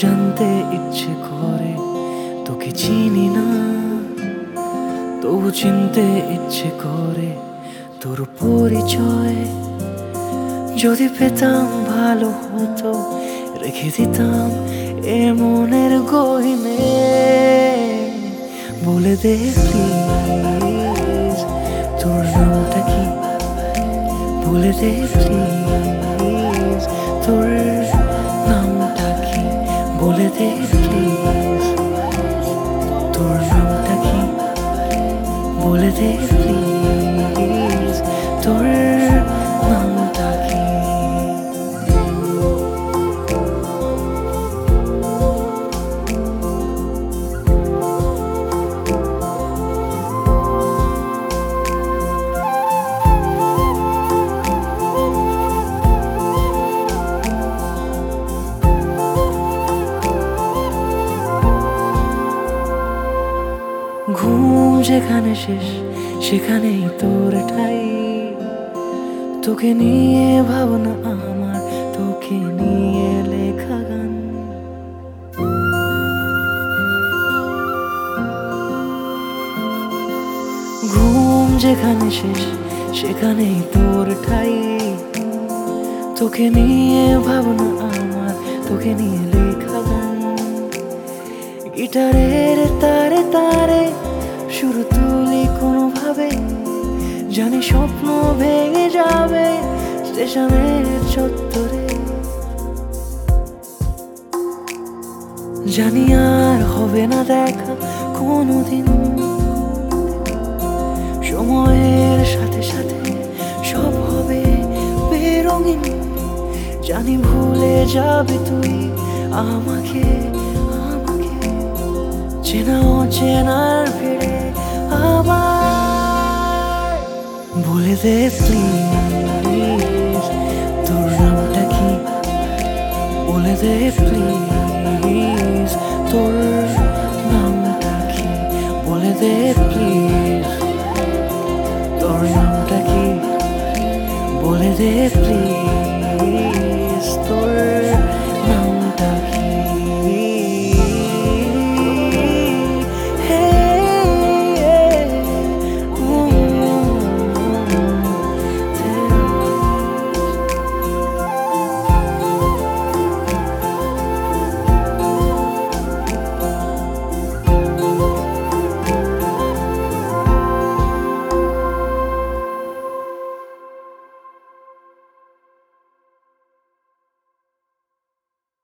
জানতে ইচ্ছে করে, তোকে চিনি না তবু চিনতে ইচ্ছে করে তোর পরিচয়। যদি পেতাম ভালো হতো, রেখে দিতাম এ মনের গহিনে। বলে দে প্লিজ তোর নামটা কি, বলে দে প্লিজ তোর নামটা কি, বলে দে প্লিজ তোর নামটা কি, বলে দে প্লিজ তোর নামটা কি। ঘুম যেখানে শেষ সেখানেই তোর ঠাই, তোকে নিয়ে ভাবনা আমার, তোকে নিয়ে লেখা গান। ঘুম যেখানে শেষ সেখানেই তোর ঠাই, তোকে নিয়ে ভাবনা আমার, তোকে নিয়ে লেখা গান। গিটারের তারে তারে সুর তুলি কোনোভাবে, জানি স্বপ্ন ভেঙে যাবে স্টেশনের চত্বরে। জানি আর হবে না দেখা কোনোদিন, সময়ের সাথে সাথে সব হবে বেরঙিন। জানি ভুলে যাবে তুই আমাকে, চেনা অচেনার ভিড়ে আবার। বলে দে প্লিজ তোর নামটা কি, বলে দে প্লিজ তোর নামটা কি, বলে দে প্লিজ তোর নামটা কি, বলে দে প্লিজ তোর